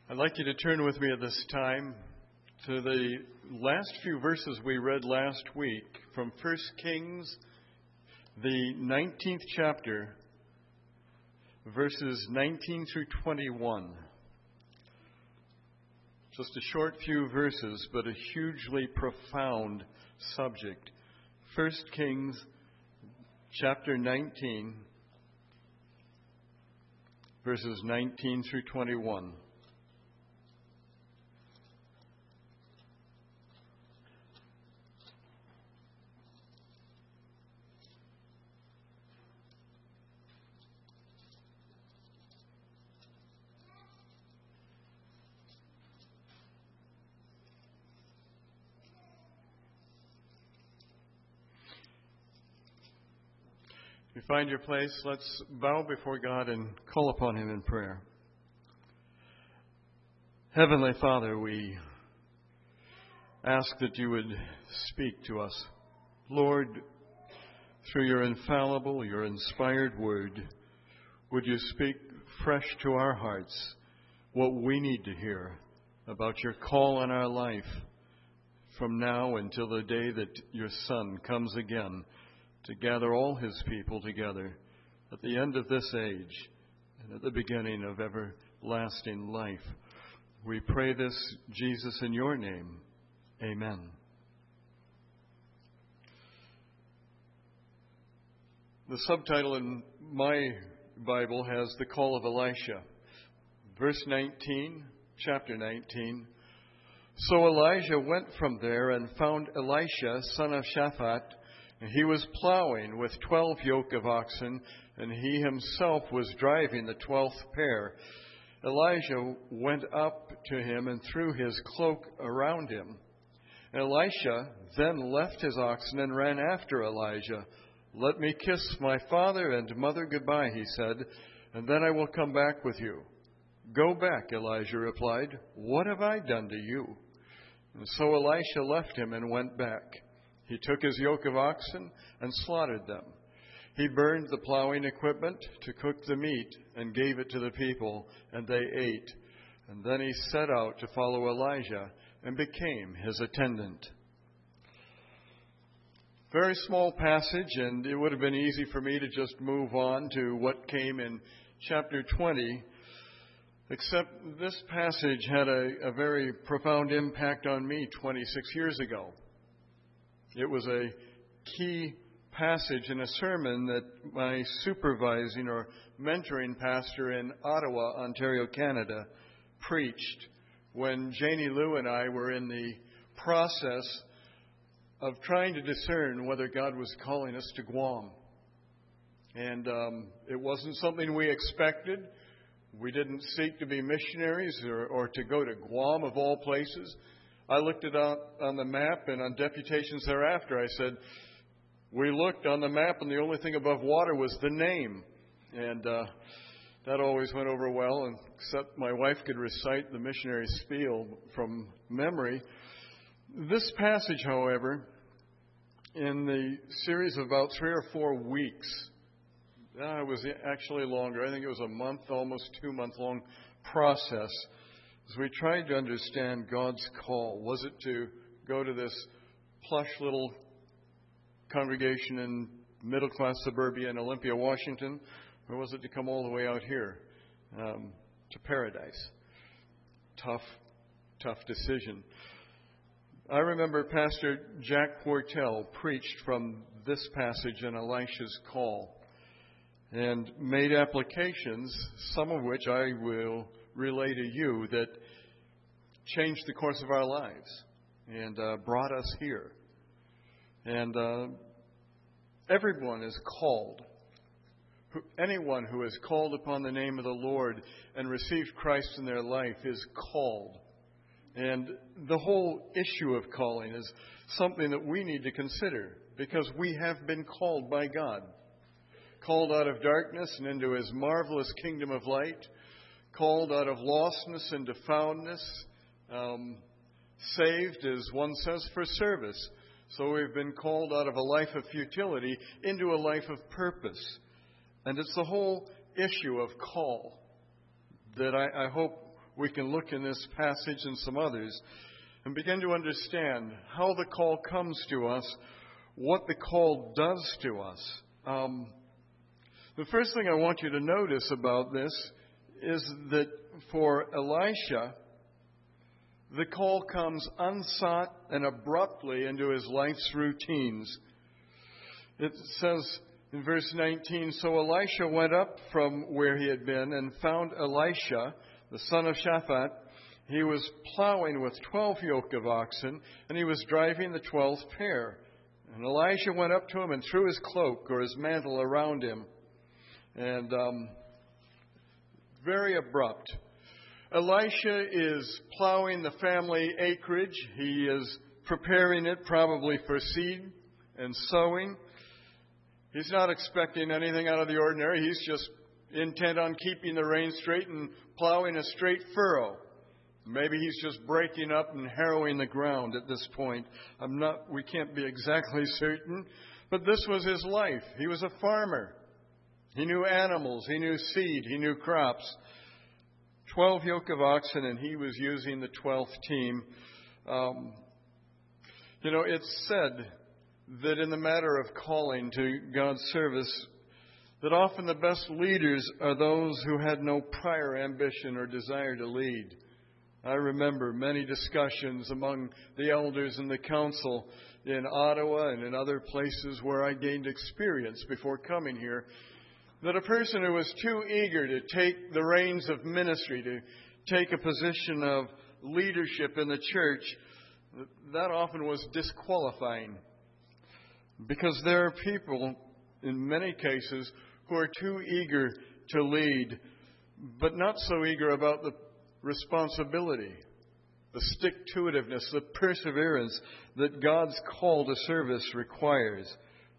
I'd like you to turn with me at this time to the last few verses we read last week from 1 Kings, the 19th chapter, verses 19 through 21. Just a short few verses, but a hugely profound subject. 1 Kings chapter 19, verses 19 through 21. If you find your place, let's bow before God and call upon Him in prayer. Heavenly Father, we ask that you would speak to us. Lord, through your infallible, your inspired word, would you speak fresh to our hearts what we need to hear about your call on our life from now until the day that your Son comes again to gather all his people together at the end of this age and at the beginning of everlasting life. We pray this, Jesus, in your name. Amen. The subtitle in my Bible has the call of Elisha. Verse 19, chapter 19. So Elijah went from there and found Elisha, son of Shaphat. He was plowing with 12 yoke of oxen, and he himself was driving the 12th pair. Elijah went up to him and threw his cloak around him. Elisha then left his oxen and ran after Elijah. "Let me kiss my father and mother goodbye," he said, "and then I will come back with you." "Go back," Elijah replied. "What have I done to you?" And so Elisha left him and went back. He took his yoke of oxen and slaughtered them. He burned the plowing equipment to cook the meat and gave it to the people, and they ate. And then he set out to follow Elijah and became his attendant. Very small passage, and it would have been easy for me to just move on to what came in chapter 20, except this passage had a very profound impact on me 26 years ago. It was a key passage in a sermon that my supervising or mentoring pastor in Ottawa, Ontario, Canada, preached when Janie Lou and I were in the process of trying to discern whether God was calling us to Guam. And it wasn't something we expected. We didn't seek to be missionaries or to go to Guam, of all places. I looked it up on the map, and on deputations thereafter, I said, we looked on the map, and the only thing above water was the name. And that always went over well, except my wife could recite the missionary spiel from memory. This passage, however, in the series of about 3 or 4 weeks, it was actually longer. I think it was a month, almost 2-month-long process. As we tried to understand God's call, was it to go to this plush little congregation in middle-class suburbia in Olympia, Washington, or was it to come all the way out here to paradise? Tough decision. I remember Pastor Jack Quartel preached from this passage in Elisha's call and made applications, some of which I will relay to you, that changed the course of our lives and brought us here. And everyone is called. Anyone who is called upon the name of the Lord and received Christ in their life is called. And the whole issue of calling is something that we need to consider, because we have been called by God. Called out of darkness and into His marvelous kingdom of light. Called out of lostness into foundness. Saved, as one says, for service. So we've been called out of a life of futility into a life of purpose. And it's the whole issue of call that I hope we can look in this passage and some others and begin to understand how the call comes to us, what the call does to us. The first thing I want you to notice about this is that for Elisha, the call comes unsought and abruptly into his life's routines. It says in verse 19, "So Elisha went up from where he had been and found Elisha, the son of Shaphat. He was plowing with 12 yoke of oxen, and he was driving the 12th pair. And Elisha went up to him and threw his cloak or his mantle around him." And very abrupt. Elisha is plowing the family acreage. He is preparing it probably for seed and sowing. He's not expecting anything out of the ordinary. He's just intent on keeping the reins straight and plowing a straight furrow. Maybe he's just breaking up and harrowing the ground at this point. We can't be exactly certain, but this was his life. He was a farmer. He knew animals, he knew seed, he knew crops. 12 yoke of oxen, and he was using the 12th team. It's said that in the matter of calling to God's service, that often the best leaders are those who had no prior ambition or desire to lead. I remember many discussions among the elders in the council in Ottawa and in other places where I gained experience before coming here, that a person who was too eager to take the reins of ministry, to take a position of leadership in the church, that often was disqualifying. Because there are people, in many cases, who are too eager to lead, but not so eager about the responsibility, the stick-to-itiveness, the perseverance that God's call to service requires.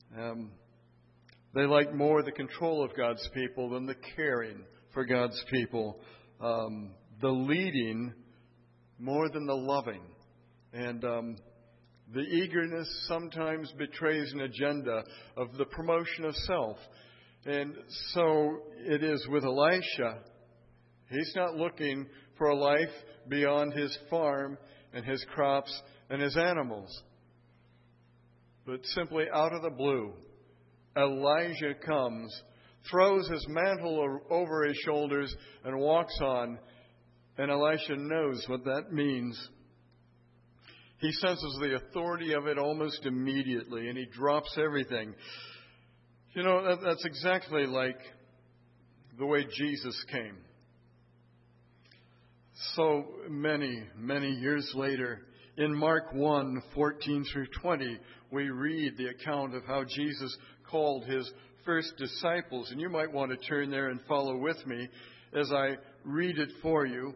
They like more the control of God's people than the caring for God's people, the leading more than the loving. And the eagerness sometimes betrays an agenda of the promotion of self. And so it is with Elisha. He's not looking for a life beyond his farm and his crops and his animals. But simply out of the blue, Elijah comes, throws his mantle over his shoulders, and walks on. And Elisha knows what that means. He senses the authority of it almost immediately, and he drops everything. That's exactly like the way Jesus came. So many, many years later, in Mark 1:14-20, we read the account of how Jesus called his first disciples. And you might want to turn there and follow with me as I read it for you.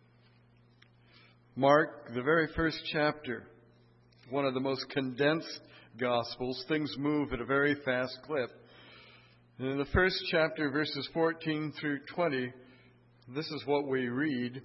Mark, the very first chapter, one of the most condensed Gospels. Things move at a very fast clip. And in the first chapter, verses 14-20, this is what we read.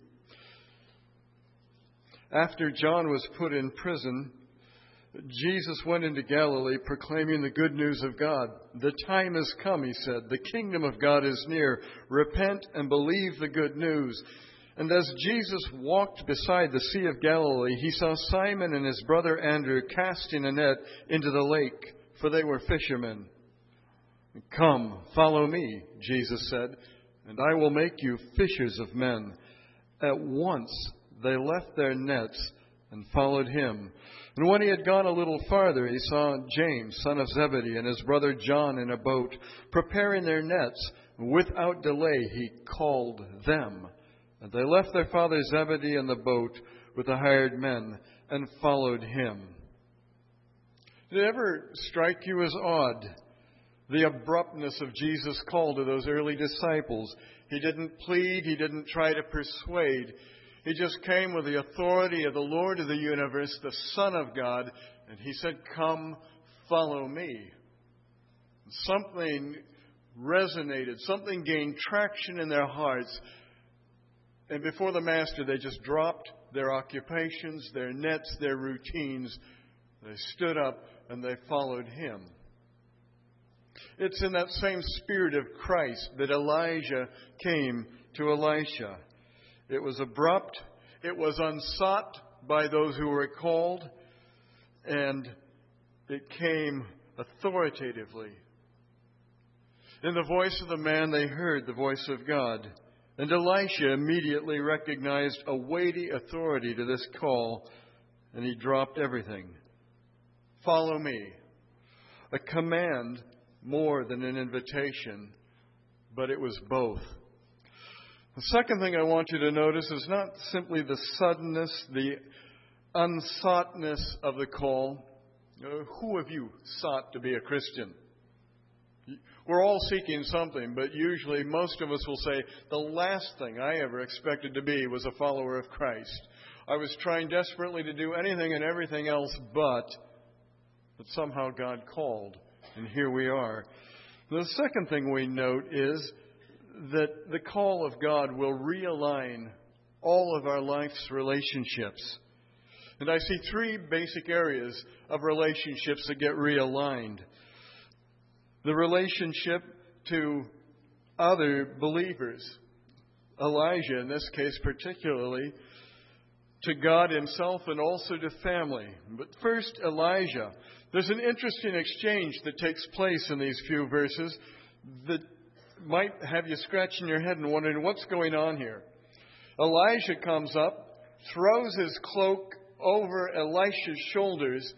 After John was put in prison, Jesus went into Galilee proclaiming the good news of God. "The time has come," he said. "The kingdom of God is near. Repent and believe the good news." And as Jesus walked beside the Sea of Galilee, he saw Simon and his brother Andrew casting a net into the lake, for they were fishermen. "Come, follow me," Jesus said, "and I will make you fishers of men." At once they left their nets and followed him. And when he had gone a little farther, he saw James, son of Zebedee, and his brother John in a boat, preparing their nets. Without delay he called them. And they left their father Zebedee in the boat with the hired men and followed him. Did it ever strike you as odd, the abruptness of Jesus' call to those early disciples? He didn't plead, he didn't try to persuade. He just came with the authority of the Lord of the universe, the Son of God, and he said, "Come, follow me." Something resonated, something gained traction in their hearts. And before the Master, they just dropped their occupations, their nets, their routines. They stood up and they followed him. It's in that same spirit of Christ that Elijah came to Elisha. It was abrupt. It was unsought by those who were called. And it came authoritatively. In the voice of the man, they heard the voice of God. And Elisha immediately recognized a weighty authority to this call, and he dropped everything. Follow me. A command more than an invitation, but it was both. The second thing I want you to notice is not simply the suddenness, the unsoughtness of the call. Who have you sought to be a Christian? We're all seeking something, but usually most of us will say, the last thing I ever expected to be was a follower of Christ. I was trying desperately to do anything and everything else but somehow God called, and here we are. The second thing we note is that the call of God will realign all of our life's relationships. And I see three basic areas of relationships that get realigned. The relationship to other believers, Elijah in this case particularly, to God himself and also to family. But first, Elijah. There's an interesting exchange that takes place in these few verses that might have you scratching your head and wondering what's going on here. Elijah comes up, throws his cloak over Elisha's shoulders.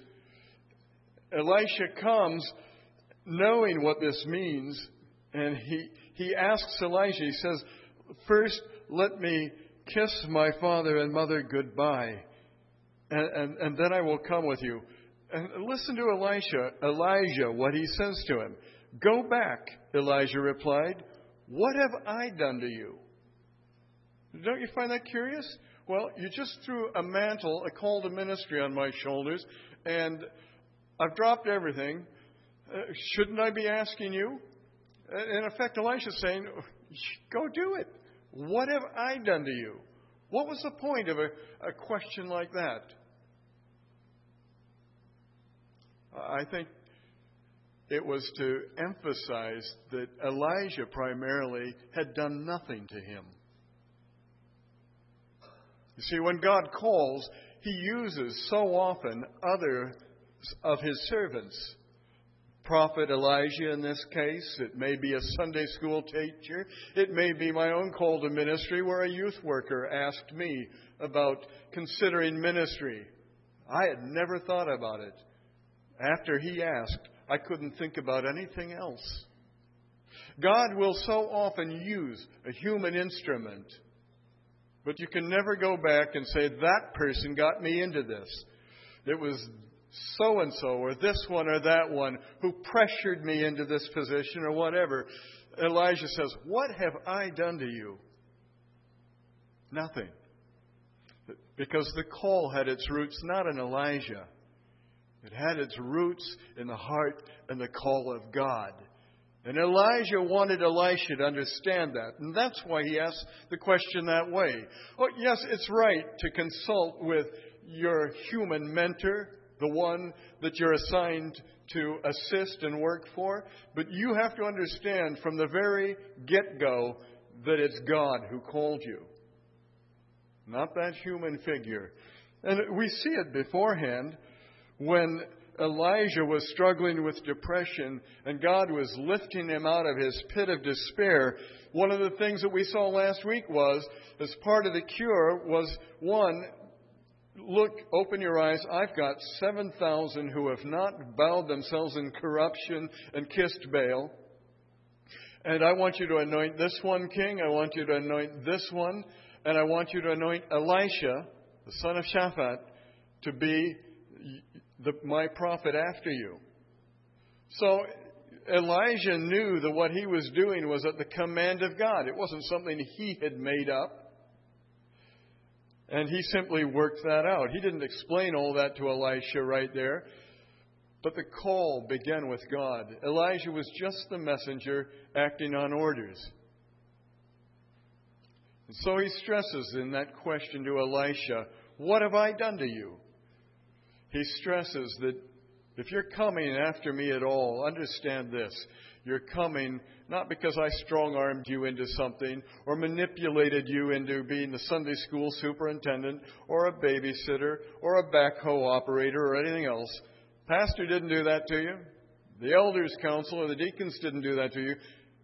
Elisha comes knowing what this means, and he asks Elijah, he says, first, let me kiss my father and mother goodbye, and then I will come with you. And listen to Elijah, what he says to him. Go back, Elijah replied. What have I done to you? Don't you find that curious? Well, you just threw a mantle, a call to ministry on my shoulders, and I've dropped everything. Shouldn't I be asking you? In effect, Elisha's saying, go do it. What have I done to you? What was the point of a question like that? I think it was to emphasize that Elijah primarily had done nothing to him. You see, when God calls, he uses so often others of his servants. Prophet Elijah in this case. It may be a Sunday school teacher. It may be my own call to ministry where a youth worker asked me about considering ministry. I had never thought about it. After he asked, I couldn't think about anything else. God will so often use a human instrument, but you can never go back and say, that person got me into this. It was so-and-so or this one or that one who pressured me into this position or whatever. Elijah says, what have I done to you? Nothing. Because the call had its roots not in Elijah. It had its roots in the heart and the call of God. And Elijah wanted Elisha to understand that. And that's why he asked the question that way. Oh, yes, it's right to consult with your human mentor, the one that you're assigned to assist and work for. But you have to understand from the very get-go that it's God who called you, not that human figure. And we see it beforehand when Elijah was struggling with depression and God was lifting him out of his pit of despair. One of the things that we saw last week was, as part of the cure, was one, look, open your eyes. I've got 7,000 who have not bowed themselves in corruption and kissed Baal. And I want you to anoint this one king. I want you to anoint this one. And I want you to anoint Elisha, the son of Shaphat, to be my prophet after you. So Elijah knew that what he was doing was at the command of God. It wasn't something he had made up. And he simply worked that out. He didn't explain all that to Elisha right there. But the call began with God. Elijah was just the messenger acting on orders. And so he stresses in that question to Elisha, what have I done to you? He stresses that if you're coming after me at all, understand this. You're coming not because I strong-armed you into something or manipulated you into being the Sunday school superintendent or a babysitter or a backhoe operator or anything else. Pastor didn't do that to you. The elders' council or the deacons didn't do that to you.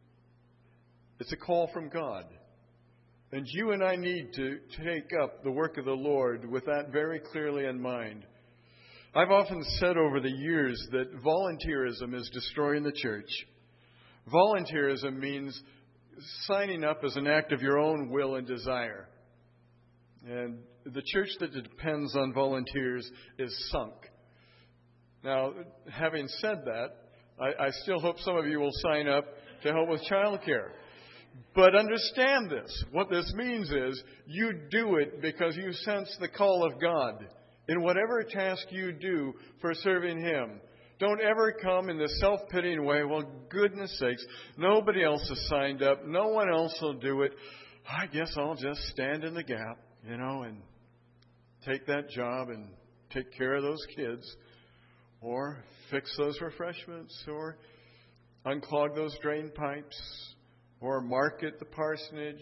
It's a call from God. And you and I need to take up the work of the Lord with that very clearly in mind. I've often said over the years that volunteerism is destroying the church. Volunteerism means signing up as an act of your own will and desire. And the church that depends on volunteers is sunk. Now, having said that, I still hope some of you will sign up to help with childcare. But understand this. What this means is you do it because you sense the call of God in whatever task you do for serving Him. Don't ever come in the self-pitying way, well, goodness sakes, nobody else has signed up. No one else will do it. I guess I'll just stand in the gap, and take that job and take care of those kids or fix those refreshments or unclog those drain pipes or market the parsonage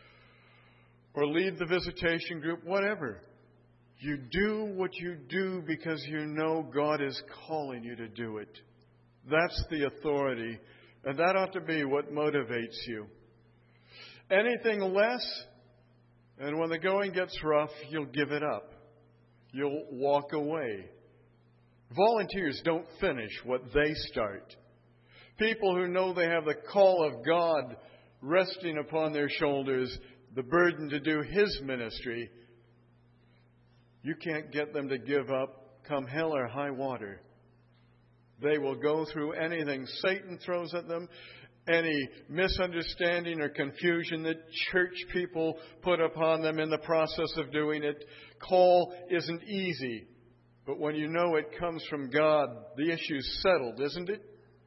or lead the visitation group, whatever. You do what you do because you know God is calling you to do it. That's the authority, and that ought to be what motivates you. Anything less, and when the going gets rough, you'll give it up. You'll walk away. Volunteers don't finish what they start. People who know they have the call of God resting upon their shoulders, the burden to do His ministry, you can't get them to give up come hell or high water. They will go through anything Satan throws at them, any misunderstanding or confusion that church people put upon them in the process of doing it. Call isn't easy, but when you know it comes from God, the issue's settled, isn't it?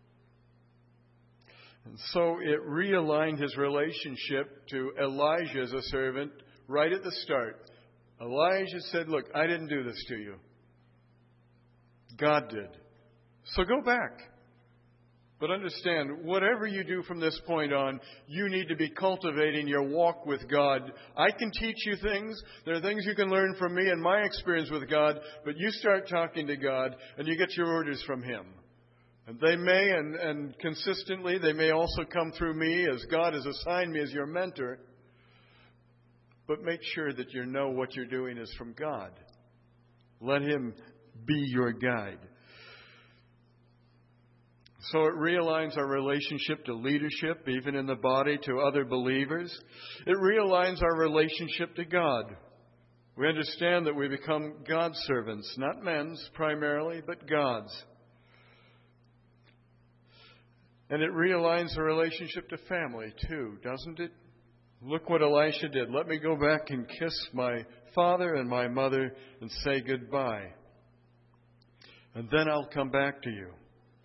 And so it realigned his relationship to Elijah as a servant right at the start. Elijah said, look, I didn't do this to you. God did. So go back. But understand, whatever you do from this point on, you need to be cultivating your walk with God. I can teach you things. There are things you can learn from me and my experience with God, but you start talking to God and you get your orders from Him. And they may, and consistently, they may also come through me as God has assigned me as your mentor. But make sure that you know what you're doing is from God. Let Him be your guide. So it realigns our relationship to leadership, even in the body, to other believers. It realigns our relationship to God. We understand that we become God's servants, not men's primarily, but God's. And it realigns the relationship to family, too, doesn't it? Look what Elisha did. Let me go back and kiss my father and my mother and say goodbye. And then I'll come back to you.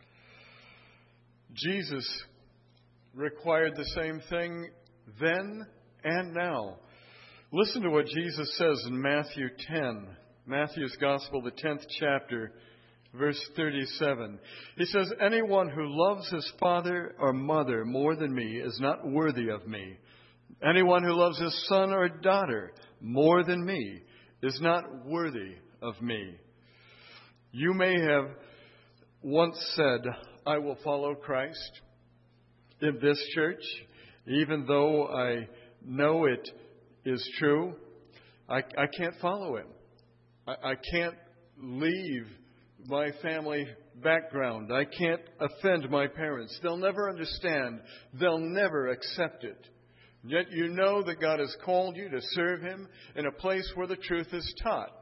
Jesus required the same thing then and now. Listen to what Jesus says in Matthew 10, Matthew's Gospel, the 10th chapter, verse 37. He says, anyone who loves his father or mother more than me is not worthy of me. Anyone who loves his son or daughter more than me is not worthy of me. You may have once said, I will follow Christ in this church, even though I know it is true. I can't follow Him. I can't leave my family background. I can't offend my parents. They'll never understand. They'll never accept it. Yet you know that God has called you to serve Him in a place where the truth is taught.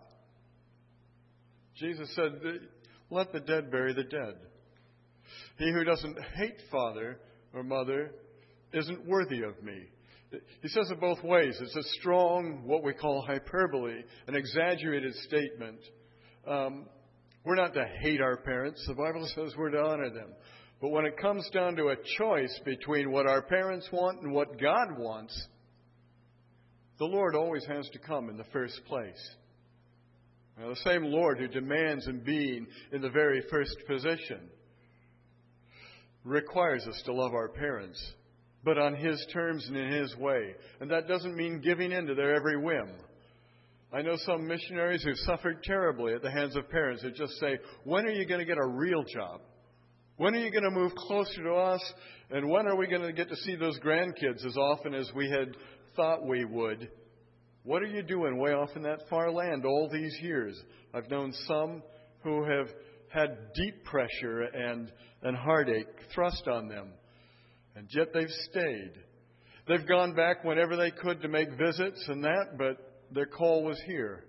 Jesus said, let the dead bury the dead. He who doesn't hate father or mother isn't worthy of me. He says it both ways. It's a strong, what we call hyperbole, an exaggerated statement. We're not to hate our parents. The Bible says we're to honor them. But when it comes down to a choice between what our parents want and what God wants, the Lord always has to come in the first place. Now, the same Lord who demands Him being in the very first position. requires us to love our parents, but on His terms and in His way. And that doesn't mean giving in to their every whim. I know some missionaries who suffered terribly at the hands of parents who just say, when are you going to get a real job? When are you going to move closer to us? And when are we going to get to see those grandkids as often as we had thought we would? What are you doing way off in that far land all these years? I've known some who have had deep pressure and heartache thrust on them, and yet they've stayed. They've gone back whenever they could to make visits and that, but their call was here.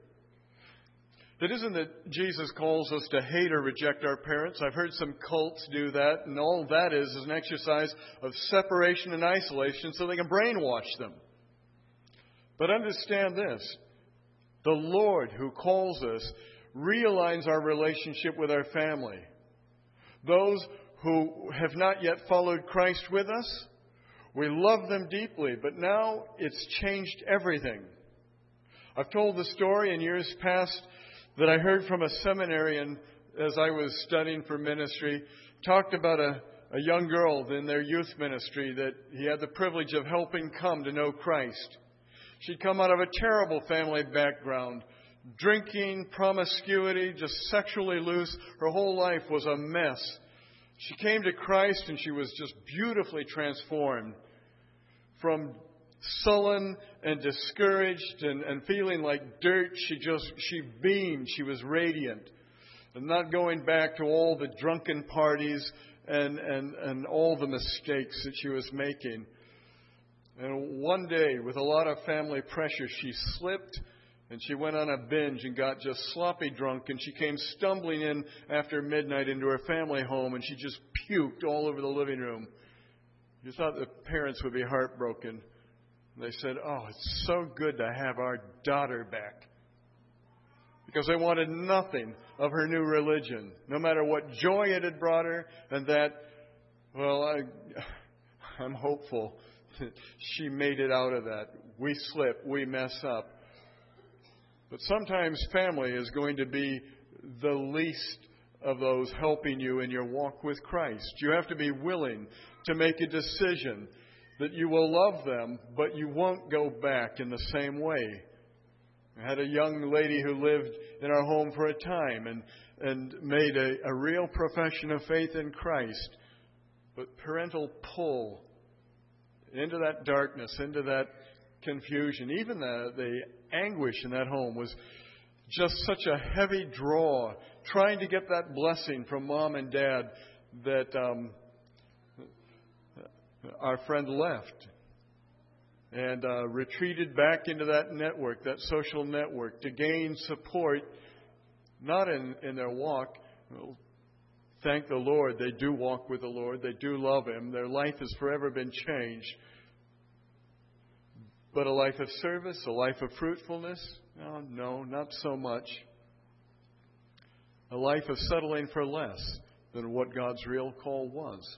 It isn't that Jesus calls us to hate or reject our parents. I've heard some cults do that, and all that is an exercise of separation and isolation so they can brainwash them. But understand this, the Lord who calls us realigns our relationship with our family. Those who have not yet followed Christ with us, we love them deeply, but now it's changed everything. I've told the story in years past that I heard from a seminarian as I was studying for ministry, talked about a young girl in their youth ministry that he had the privilege of helping come to know Christ. She'd come out of a terrible family background, drinking, promiscuity, just sexually loose. Her whole life was a mess. She came to Christ and she was just beautifully transformed from sullen and discouraged and feeling like dirt. She beamed. She was radiant. And not going back to all the drunken parties and all the mistakes that she was making. And one day, with a lot of family pressure, she slipped and she went on a binge and got just sloppy drunk. And she came stumbling in after midnight into her family home and she just puked all over the living room. You thought the parents would be heartbroken. They said, "Oh, it's so good to have our daughter back." Because they wanted nothing of her new religion, no matter what joy it had brought her. And that, well, I'm hopeful that she made it out of that. We slip, we mess up. But sometimes family is going to be the least of those helping you in your walk with Christ. You have to be willing to make a decision that you will love them, but you won't go back in the same way. I had a young lady who lived in our home for a time and made a real profession of faith in Christ. But parental pull into that darkness, into that confusion, even the anguish in that home was just such a heavy draw, trying to get that blessing from mom and dad that our friend left and retreated back into that network, that social network, to gain support, not in their walk. Well, thank the Lord, they do walk with the Lord. They do love Him. Their life has forever been changed. But a life of service, a life of fruitfulness? No, not so much. A life of settling for less than what God's real call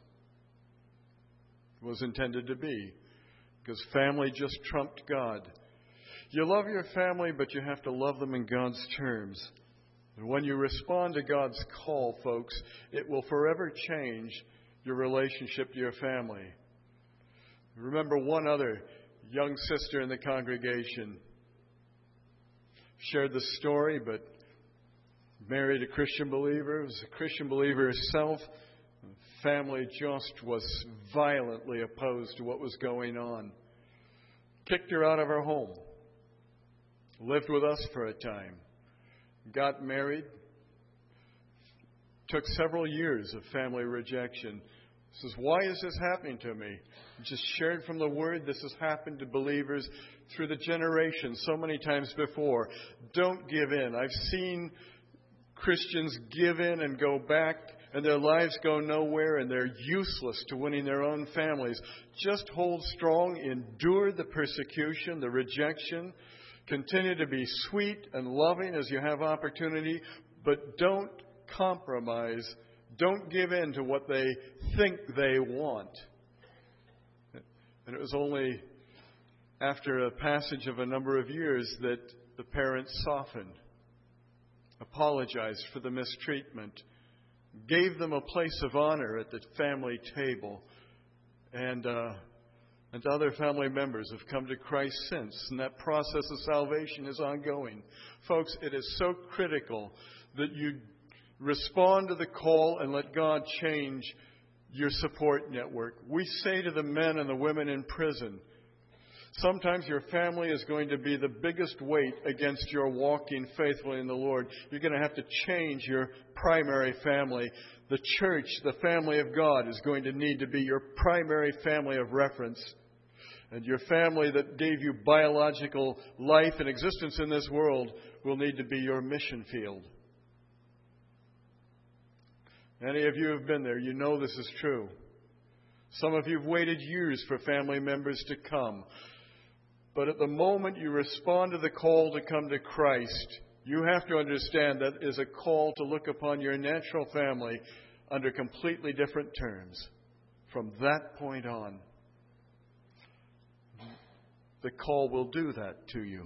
was intended to be. Because family just trumped God. You love your family, but you have to love them in God's terms. And when you respond to God's call, folks, it will forever change your relationship to your family. Remember one other young sister in the congregation shared the story, but married a Christian believer, was a Christian believer herself. Family just was violently opposed to what was going on. Kicked her out of her home. Lived with us for a time. Got married. Took several years of family rejection. Says, why is this happening to me? Just shared from the Word, this has happened to believers through the generations so many times before. Don't give in. I've seen Christians give in and go back, and their lives go nowhere, and they're useless to winning their own families. Just hold strong, endure the persecution, the rejection. Continue to be sweet and loving as you have opportunity, but don't compromise. Don't give in to what they think they want. And it was only after a passage of a number of years that the parents softened, apologized for the mistreatment, gave them a place of honor at the family table. And other family members have come to Christ since. And that process of salvation is ongoing. Folks, it is so critical that you respond to the call and let God change your support network. We say to the men and the women in prison, sometimes your family is going to be the biggest weight against your walking faithfully in the Lord. You're going to have to change your primary family. The church, the family of God, is going to need to be your primary family of reference. And your family that gave you biological life and existence in this world will need to be your mission field. Many of you have been there. You know this is true. Some of you have waited years for family members to come. But at the moment you respond to the call to come to Christ, you have to understand that is a call to look upon your natural family under completely different terms. From that point on, the call will do that to you.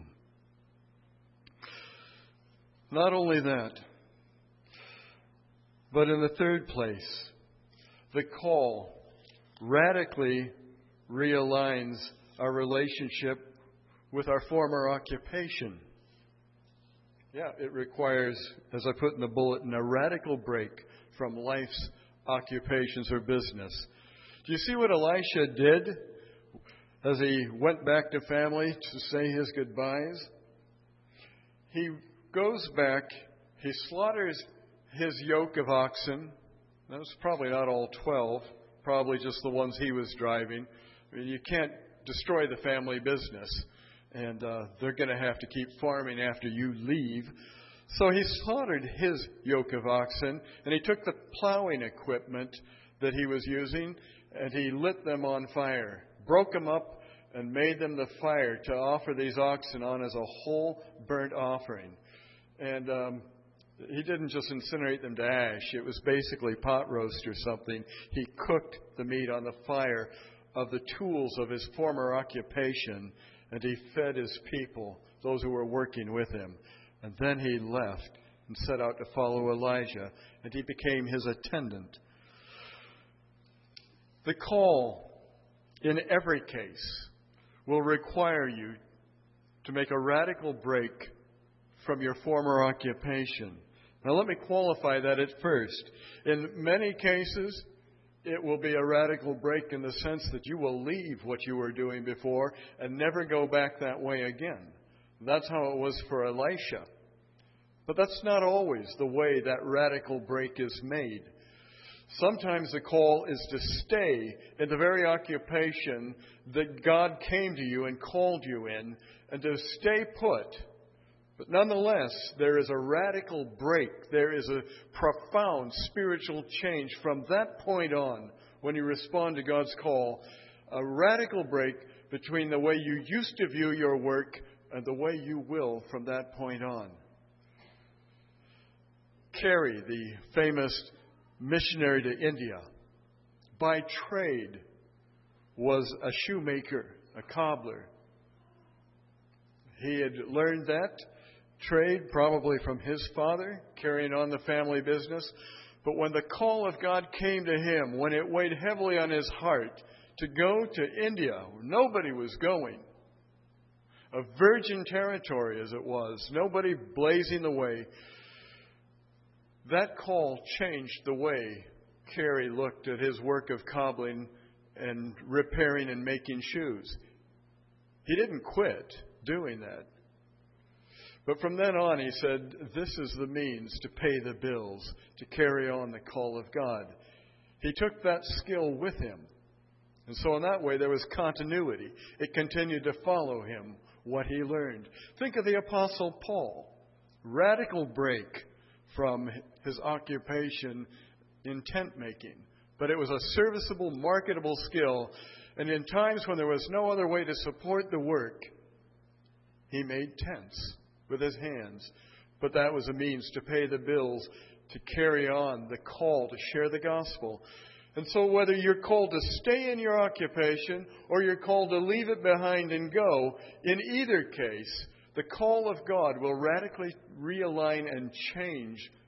Not only that, but in the third place, the call radically realigns our relationship with our former occupation. Yeah, it requires, as I put in the bulletin, a radical break from life's occupations or business. Do you see what Elisha did as he went back to family to say his goodbyes? He goes back, he slaughters his yoke of oxen. That was probably not all 12, probably just the ones he was driving. I mean, you can't destroy the family business, and they're going to have to keep farming after you leave. So he slaughtered his yoke of oxen, and he took the plowing equipment that he was using, and he lit them on fire, broke them up, and made them the fire to offer these oxen on as a whole burnt offering. And he didn't just incinerate them to ash. It was basically pot roast or something. He cooked the meat on the fire of the tools of his former occupation, and he fed his people, those who were working with him. And then he left and set out to follow Elijah, and he became his attendant. The call, in every case, will require you to make a radical break from your former occupation. Now, let me qualify that at first. In many cases, it will be a radical break in the sense that you will leave what you were doing before and never go back that way again. That's how it was for Elisha. But that's not always the way that radical break is made. Sometimes the call is to stay in the very occupation that God came to you and called you in, and to stay put. But nonetheless, there is a radical break. There is a profound spiritual change from that point on when you respond to God's call. A radical break between the way you used to view your work and the way you will from that point on. Carey, the famous missionary to India, by trade was a shoemaker, a cobbler. He had learned that trade probably from his father, carrying on the family business. But when the call of God came to him, when it weighed heavily on his heart to go to India, where nobody was going, a virgin territory as it was, nobody blazing the way, that call changed the way Carey looked at his work of cobbling and repairing and making shoes. He didn't quit doing that. But from then on, he said, this is the means to pay the bills, to carry on the call of God. He took that skill with him. And so in that way, there was continuity. It continued to follow him, what he learned. Think of the Apostle Paul. Radical break from his occupation in tent making. But it was a serviceable, marketable skill. And in times when there was no other way to support the work, he made tents with his hands. But that was a means to pay the bills, to carry on the call to share the gospel. And so whether you're called to stay in your occupation or you're called to leave it behind and go, in either case, the call of God will radically realign and change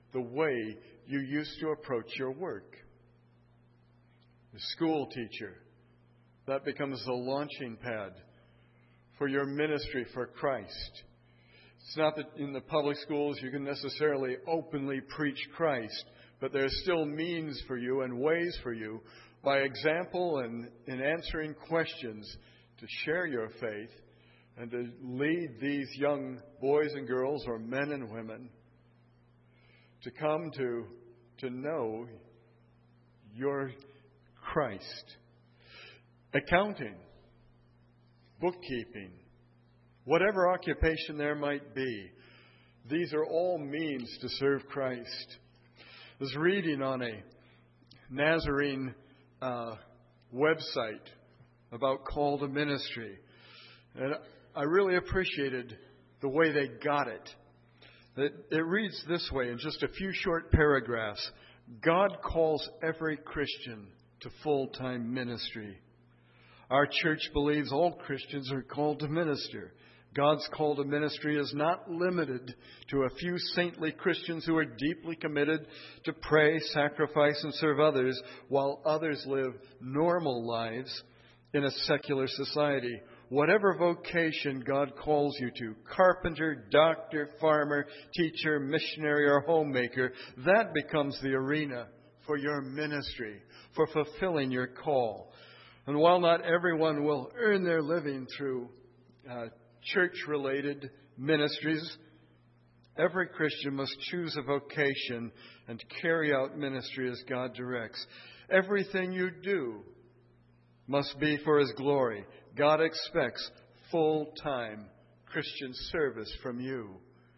the way you used to approach your work. The school teacher, that becomes the launching pad for your ministry for Christ. It's not that in the public schools you can necessarily openly preach Christ, but there's still means for you and ways for you, by example and in answering questions, to share your faith and to lead these young boys and girls, or men and women, to come to know your Christ. Accounting, bookkeeping, whatever occupation there might be, these are all means to serve Christ. I was reading on a Nazarene website about call to ministry, and I really appreciated the way they got it. It reads this way in just a few short paragraphs: God calls every Christian to full-time ministry. Our church believes all Christians are called to minister. God's call to ministry is not limited to a few saintly Christians who are deeply committed to pray, sacrifice, and serve others, while others live normal lives in a secular society. Whatever vocation God calls you to, carpenter, doctor, farmer, teacher, missionary, or homemaker, that becomes the arena for your ministry, for fulfilling your call. And while not everyone will earn their living through church-related ministries, every Christian must choose a vocation and carry out ministry as God directs. Everything you do must be for His glory. God expects full-time Christian service from you.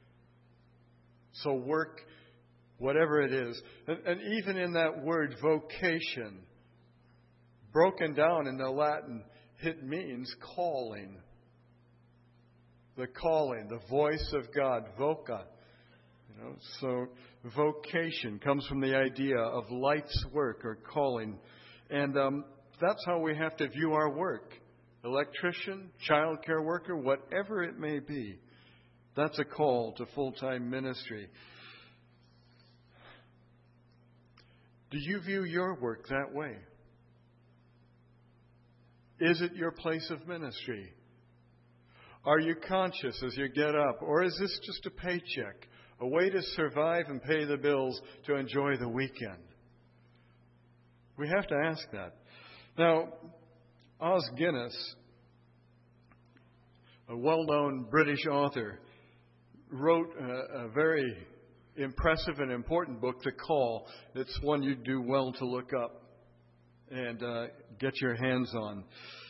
So work, whatever it is. And even in that word vocation, broken down in the Latin, it means calling. The calling, the voice of God, voca. So vocation comes from the idea of life's work or calling. And that's how we have to view our work. Electrician, child care worker, whatever it may be. That's a call to full-time ministry. Do you view your work that way? Is it your place of ministry? Are you conscious as you get up? Or is this just a paycheck, a way to survive and pay the bills to enjoy the weekend? We have to ask that. Now, Os Guinness, a well-known British author, wrote a very impressive and important book to call. It's one you'd do well to look up and get your hands on.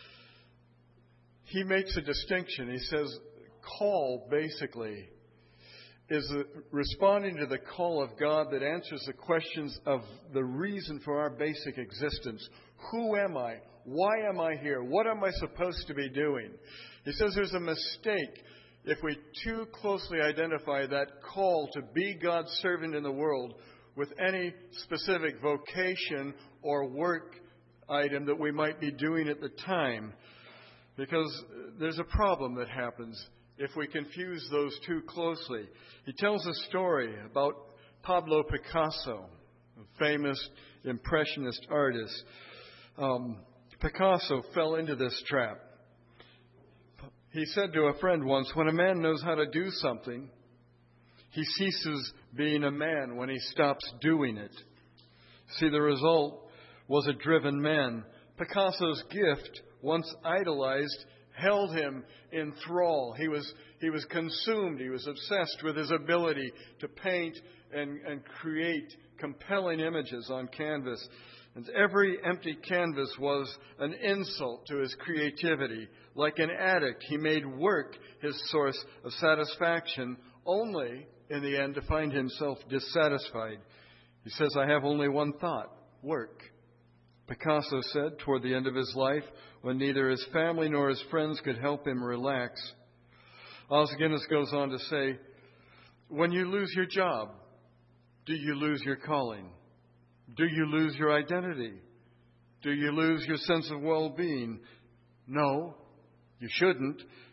He makes a distinction. He says call basically is responding to the call of God that answers the questions of the reason for our basic existence. Who am I? Why am I here? What am I supposed to be doing? He says there's a mistake if we too closely identify that call to be God's servant in the world with any specific vocation or work item that we might be doing at the time. Because there's a problem that happens if we confuse those too closely. He tells a story about Pablo Picasso, a famous Impressionist artist. Picasso fell into this trap. He said to a friend once, when a man knows how to do something, he ceases being a man when he stops doing it. See, the result was a driven man. Picasso's gift, once idolized, held him in thrall. He was consumed. He was obsessed with his ability to paint and create compelling images on canvas. And every empty canvas was an insult to his creativity. Like an addict, he made work his source of satisfaction, only in the end to find himself dissatisfied. He says, I have only one thought, work. Picasso said toward the end of his life, when neither his family nor his friends could help him relax. Os Guinness goes on to say, when you lose your job, do you lose your calling? Do you lose your identity? Do you lose your sense of well-being? No, you shouldn't,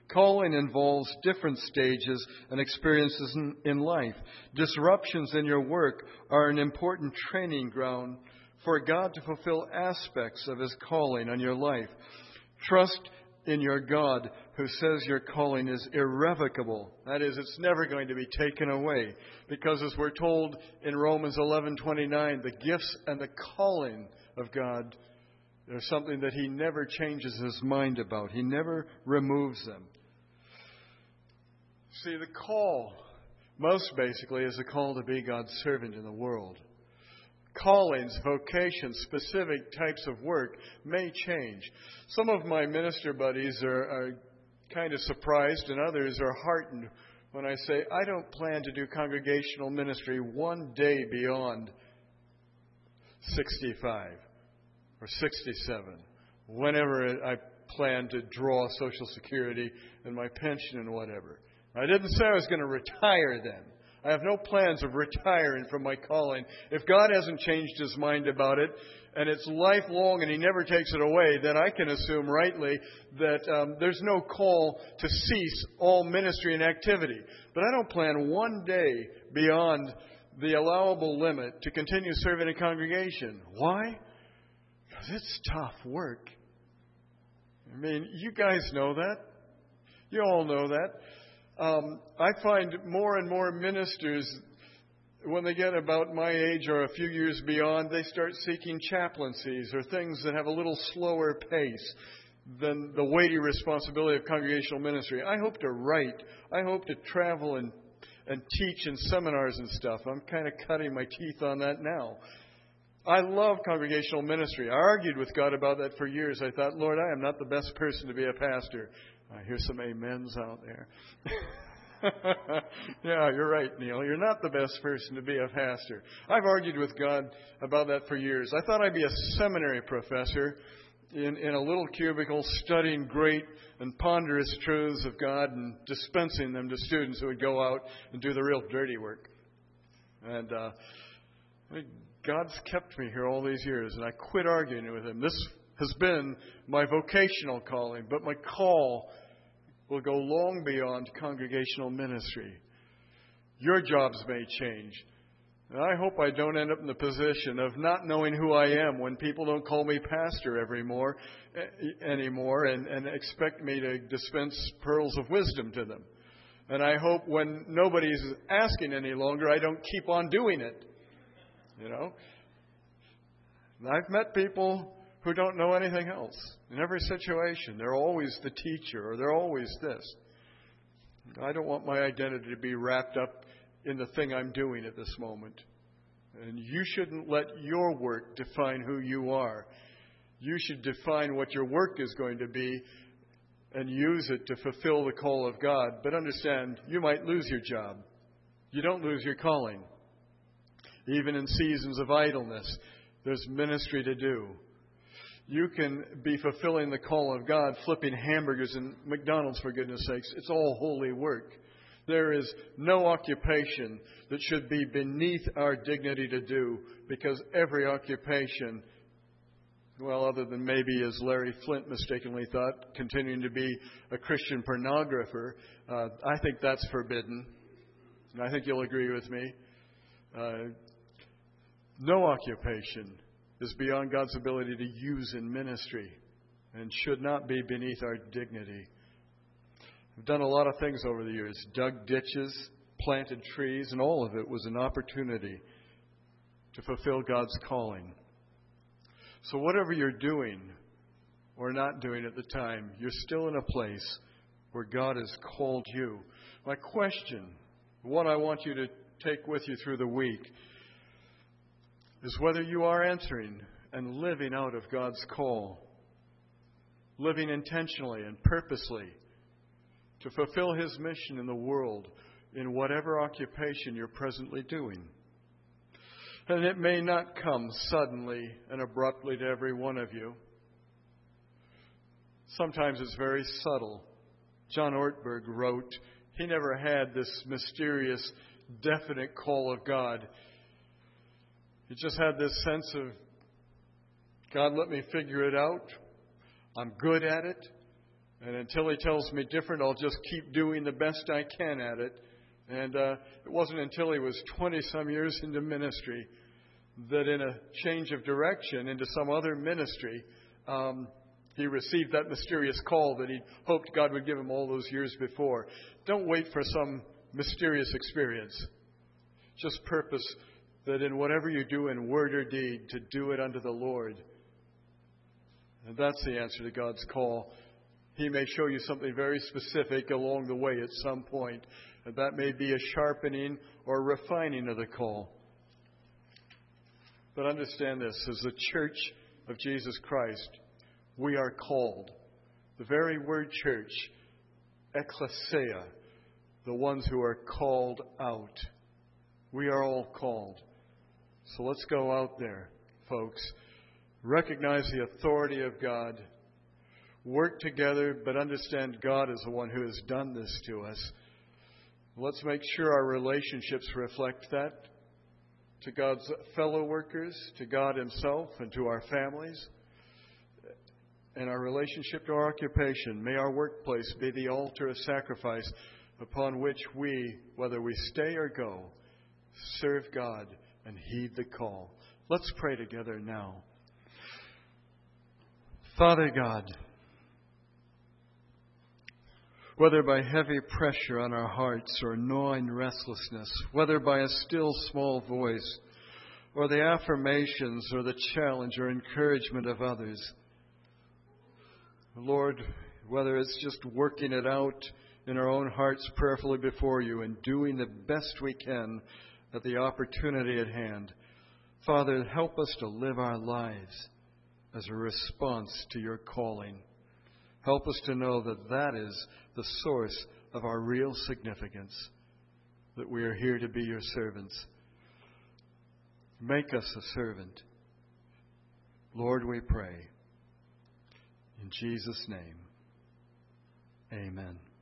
Calling involves different stages and experiences in life. Disruptions in your work are an important training ground for God to fulfill aspects of His calling on your life. Trust in your God who says your calling is irrevocable. That is, it's never going to be taken away. Because as we're told in Romans 11:29, the gifts and the calling of God, they're something that He never changes His mind about. He never removes them. See, the call, most basically, is a call to be God's servant in the world. Callings, vocations, specific types of work may change. Some of my minister buddies are kind of surprised, and others are heartened when I say, I don't plan to do congregational ministry one day beyond 65 or 67, whenever I plan to draw Social Security and my pension and whatever. I didn't say I was going to retire then. I have no plans of retiring from my calling. If God hasn't changed His mind about it, and it's lifelong and He never takes it away, then I can assume rightly that there's no call to cease all ministry and activity. But I don't plan one day beyond the allowable limit to continue serving a congregation. Why? Because it's tough work. I mean, you guys know that. You all know that. I find more and more ministers, when they get about my age or a few years beyond, they start seeking chaplaincies or things that have a little slower pace than the weighty responsibility of congregational ministry. I hope to write. I hope to travel and teach in seminars and stuff. I'm kind of cutting my teeth on that now. I love congregational ministry. I argued with God about that for years. I thought, Lord, I am not the best person to be a pastor. I hear some amens out there. Yeah, you're right, Neil. You're not the best person to be a pastor. I've argued with God about that for years. I thought I'd be a seminary professor in a little cubicle studying great and ponderous truths of God and dispensing them to students who would go out and do the real dirty work. And God's kept me here all these years, and I quit arguing with Him. This has been my vocational calling, but my call will go long beyond congregational ministry. Your jobs may change. And I hope I don't end up in the position of not knowing who I am when people don't call me pastor anymore and expect me to dispense pearls of wisdom to them. And I hope when nobody's asking any longer, I don't keep on doing it. You know? And I've met people who don't know anything else. In every situation, they're always the teacher or they're always this. I don't want my identity to be wrapped up in the thing I'm doing at this moment. And you shouldn't let your work define who you are. You should define what your work is going to be and use it to fulfill the call of God. But understand, you might lose your job. You don't lose your calling. Even in seasons of idleness, there's ministry to do. You can be fulfilling the call of God, flipping hamburgers in McDonald's, for goodness sakes. It's all holy work. There is no occupation that should be beneath our dignity to do, because every occupation, well, other than maybe, as Larry Flint mistakenly thought, continuing to be a Christian pornographer, I think that's forbidden. And I think you'll agree with me. No occupation is beyond God's ability to use in ministry and should not be beneath our dignity. I've done a lot of things over the years, dug ditches, planted trees, and all of it was an opportunity to fulfill God's calling. So whatever you're doing or not doing at the time, you're still in a place where God has called you. My question, what I want you to take with you through the week, is whether you are entering and living out of God's call, living intentionally and purposely to fulfill His mission in the world in whatever occupation you're presently doing. And it may not come suddenly and abruptly to every one of you. Sometimes it's very subtle. John Ortberg wrote, he never had this mysterious, definite call of God. He just had this sense of, God, let me figure it out. I'm good at it. And until He tells me different, I'll just keep doing the best I can at it. And it wasn't until he was 20-some years into ministry that in a change of direction into some other ministry, he received that mysterious call that he hoped God would give him all those years before. Don't wait for some mysterious experience. Just purpose that in whatever you do in word or deed, to do it unto the Lord. And that's the answer to God's call. He may show you something very specific along the way at some point, and that may be a sharpening or refining of the call. But understand this, as the church of Jesus Christ, we are called. The very word church, ecclesia, the ones who are called out. We are all called. So let's go out there, folks. Recognize the authority of God. Work together, but understand God is the one who has done this to us. Let's make sure our relationships reflect that to God's fellow workers, to God Himself, and to our families. And our relationship to our occupation. May our workplace be the altar of sacrifice upon which we, whether we stay or go, serve God and heed the call. Let's pray together now. Father God, whether by heavy pressure on our hearts or gnawing restlessness, whether by a still small voice or the affirmations or the challenge or encouragement of others, Lord, whether it's just working it out in our own hearts prayerfully before You and doing the best we can at the opportunity at hand, Father, help us to live our lives as a response to Your calling. Help us to know that that is the source of our real significance, that we are here to be Your servants. Make us a servant. Lord, we pray. In Jesus' name, amen.